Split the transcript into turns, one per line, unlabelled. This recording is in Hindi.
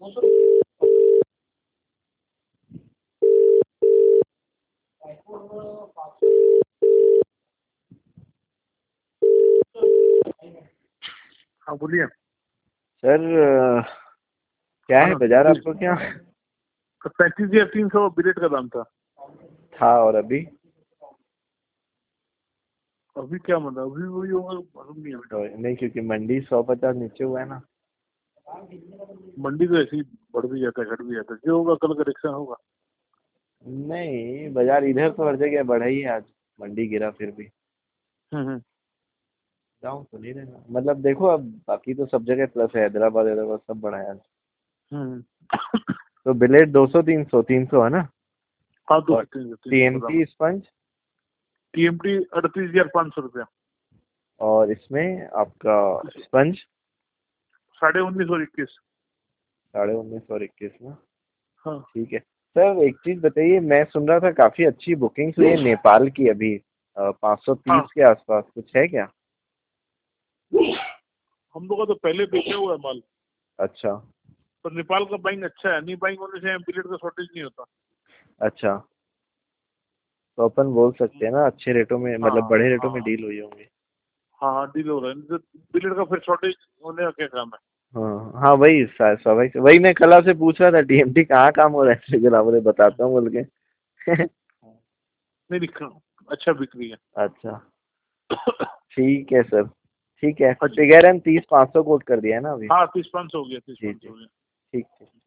हाँ बोलिए
सर। क्या है बाजार आपको क्या?
35,300 बिलेट का दाम
था और अभी
अभी क्या मतलब अभी वही होगा, मालूम नहीं है बेटा।
नहीं, क्योंकि मंडी 150 नीचे हुआ है ना।
मंडी तो ऐसे ही बढ़ भी जाता है घट भी जाता है, जो होगा कल करेक्शन होगा।
नहीं, बाजार इधर तो हर जगह बढ़ा ही है, आज मंडी गिरा फिर भी।
हम्म।
डाउन तो नहीं रहना, मतलब देखो अब बाकी तो सब जगह प्लस है, हैदराबाद हैदराबाद सब बढ़ा है आज।
हम्म।
तो बिलेट 200 300 है ना?
हाँ
और
200-300 दाम।
टीएमटी स्पंज
TMT 38,500 रुपया।
और इसमें आपका स्पंज
19,500 और 21।
1950 और 21 में।
हाँ
ठीक है सर, एक चीज बताइए, मैं सुन रहा था काफी अच्छी बुकिंग्स हुई है नेपाल की अभी,
हाँ
530 के आसपास कुछ है क्या?
हम लोग का तो पहले बेचा हुआ है माल।
अच्छा।
पर नेपाल का बाइंग अच्छा है, नहीं बाइंग होने से बिलेट का शॉर्टेज नहीं होता।
अच्छा, तो अपन बोल सकते हैं ना अच्छे रेटों में,
हाँ
मतलब बड़े रेटों में
हाँ
डील हुई होंगी।
हाँ हाँ डील हो रहा है, नहीं तो बिलेट का फिर शॉर्टेज होने का क्या काम है।
हाँ हाँ, वही स्वाभाविक, वही मैं कल से पूछ रहा था टीएमटी कहाँ काम हो रहा है, लेकिन आपने बताता हूँ बोल के।
नहीं दिखा, अच्छा बिक्री है।
अच्छा, ठीक है सर। ठीक है,
हाँ जी।
फिगर हम 30 500 कोट कर दिया है ना अभी?
हाँ 30-500 हो गया,
जी
30-500
जी,
हो गया।
ठीक है।